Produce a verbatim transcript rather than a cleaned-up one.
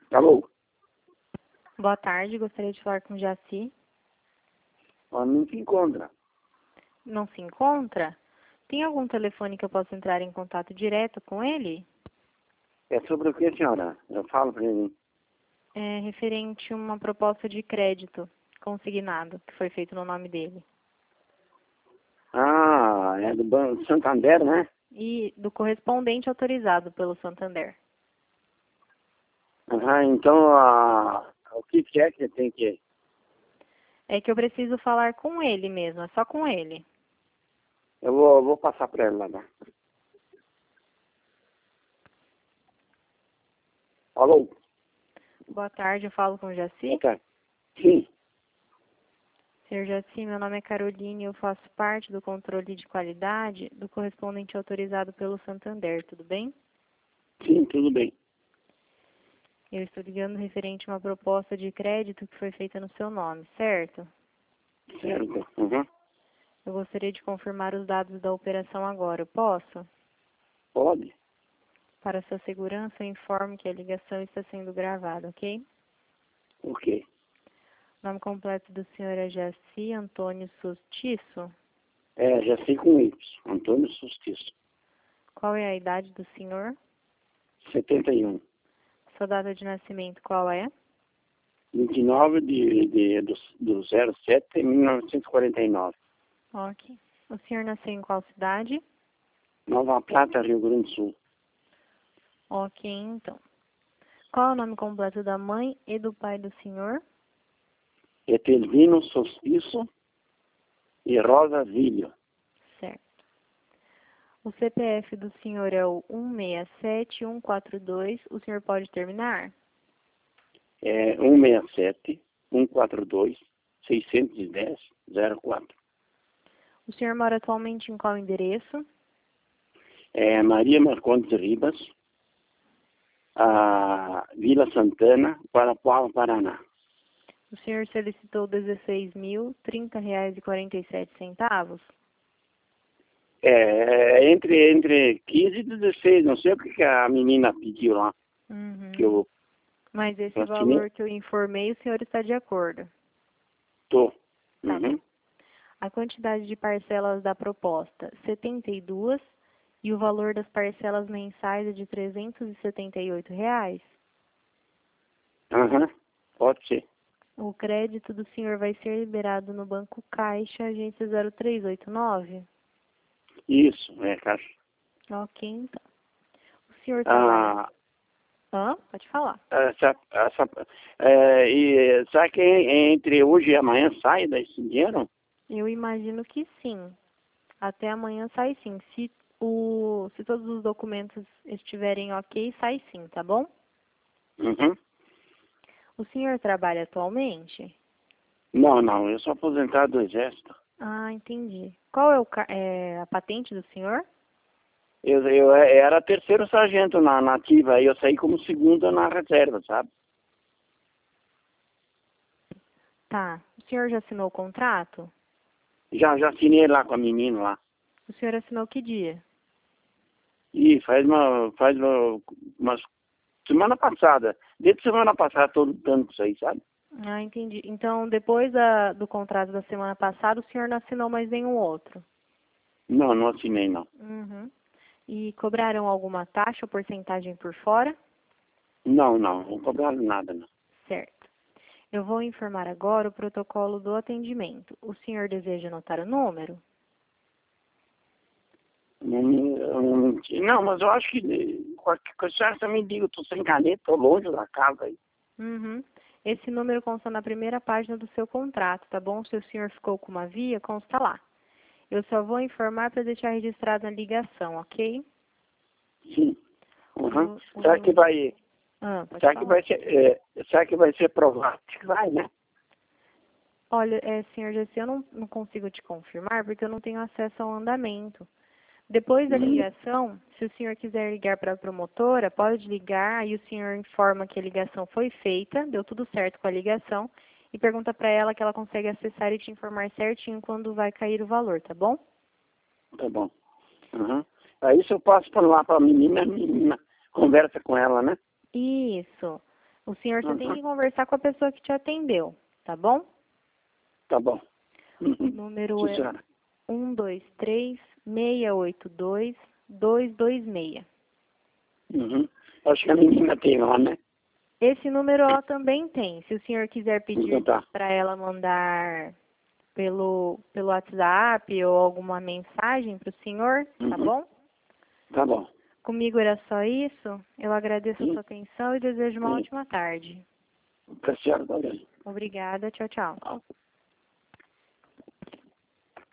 Alô? Boa tarde, gostaria de falar com o Jaci. Ela não se encontra. Não se encontra? Tem algum telefone que eu possa entrar em contato direto com ele? É sobre o que, senhora? Eu falo para ele. É referente a uma proposta de crédito consignado, que foi feito no nome dele. Ah, é do Banco Santander, né? E do correspondente autorizado pelo Santander. Ah, então, a, o que que é que tem que... É que eu preciso falar com ele mesmo, é só com ele. Eu vou, vou passar para ela lá. Né? Alô? Boa tarde, eu falo com o Jaci. Boa tarde. Sim. Senhor Jaci, meu nome é Caroline e eu faço parte do controle de qualidade do correspondente autorizado pelo Santander, tudo bem? Sim, tudo bem. Eu estou ligando referente a uma proposta de crédito que foi feita no seu nome, certo? Certo. Uhum. Eu gostaria de confirmar os dados da operação agora, eu posso? Pode? Para sua segurança, eu informo que a ligação está sendo gravada, ok? Ok. O nome completo do senhor é Jaci Antônio Sustiço. É, já sei com Y. Antônio Sustiço. Qual é a idade do senhor? setenta e um. Sua data de nascimento qual é? vinte e nove de, de, do, do zero sete de mil novecentos e quarenta e nove. Ok. O senhor nasceu em qual cidade? Nova Prata, Rio Grande do Sul. Ok, então. Qual é o nome completo da mãe e do pai do senhor? Etelvino Solstiço e Rosa Vilho. Certo. O C P F do senhor é o um seis sete um quatro dois. O senhor pode terminar? É um seis sete, um quatro dois, seis um zero, zero quatro. O senhor mora atualmente em qual endereço? É Maria Marcondes Ribas, a Vila Santana, Guarapuava, Paraná. O senhor solicitou dezesseis mil e trinta reais e quarenta e sete centavos? É entre, entre quinze e dezesseis, não sei o que que a menina pediu lá, Uhum. que eu Mas esse assinei. valor que eu informei, o senhor está de acordo? Tô. Tá bom. Uhum. A quantidade de parcelas da proposta, setenta e duas, e o valor das parcelas mensais é de trezentos e setenta e oito reais. Uhum. Pode ser. O crédito do senhor vai ser liberado no Banco Caixa, agência zero três oito nove? Isso, é, Caixa. Ok, então. O senhor trabalha... Ah, Hã? Pode falar. essa, essa, é, e será que entre hoje e amanhã sai desse dinheiro? Eu imagino que sim. Até amanhã sai sim. Se, o, se todos os documentos estiverem ok, sai sim, tá bom? Uhum. O senhor trabalha atualmente? Não, não, eu sou aposentado do Exército. Ah, entendi. Qual é, o, ca- é a patente do senhor? Eu, eu era terceiro sargento na na ativa, aí eu saí como segundo na reserva, sabe? Tá. O senhor já assinou o contrato? Já, já assinei lá com a menina lá. O senhor assinou que dia? E faz uma, faz uma, umas semana passada, desde semana passada tô lutando com isso aí, sabe? Ah, entendi. Então, depois da, do contrato da semana passada, o senhor não assinou mais nenhum outro? Não, não assinei não. Uhum. E cobraram alguma taxa ou porcentagem por fora? Não, não, não cobraram nada, não. Certo. Eu vou informar agora o protocolo do atendimento. O senhor deseja anotar o número? Não, não, não, mas eu acho que eh, qualquer coisa você também diga, eu tô sem caneta, tô longe da casa aí. Uhum. Esse número consta na primeira página do seu contrato, tá bom? Se o senhor ficou com uma via, consta lá. Eu só vou informar para deixar registrado na ligação, ok? Sim. Uhum. O, Será que o... vai, Ah, pode será que falar. vai ser, é, será que vai ser provado? Acho que vai, né? Olha, é, senhor Jesse, eu não, não consigo te confirmar porque eu não tenho acesso ao andamento. Depois da Hum. ligação, se o senhor quiser ligar para a promotora, pode ligar, aí o senhor informa que a ligação foi feita, deu tudo certo com a ligação, e pergunta para ela que ela consegue acessar e te informar certinho quando vai cair o valor, tá bom? Tá bom. Uhum. Aí se eu passo para lá para a menina, a menina conversa com ela, né? Isso. O O senhor só Uhum. tem que conversar com a pessoa que te atendeu, tá bom? Tá bom. Uhum. O número Sim, é senhora. um dois três, seis oito dois, dois dois seis. Uhum. Acho que a menina tem lá, né? Esse número ela também tem. Se o senhor quiser Então pedir tá. para ela mandar pelo, pelo WhatsApp ou alguma mensagem para o senhor, tá Uhum. bom? Tá bom. Comigo era só isso. Eu agradeço a Sim. sua atenção e desejo uma Sim. ótima tarde. Pra senhora também. Obrigada. Tchau, tchau. Ah.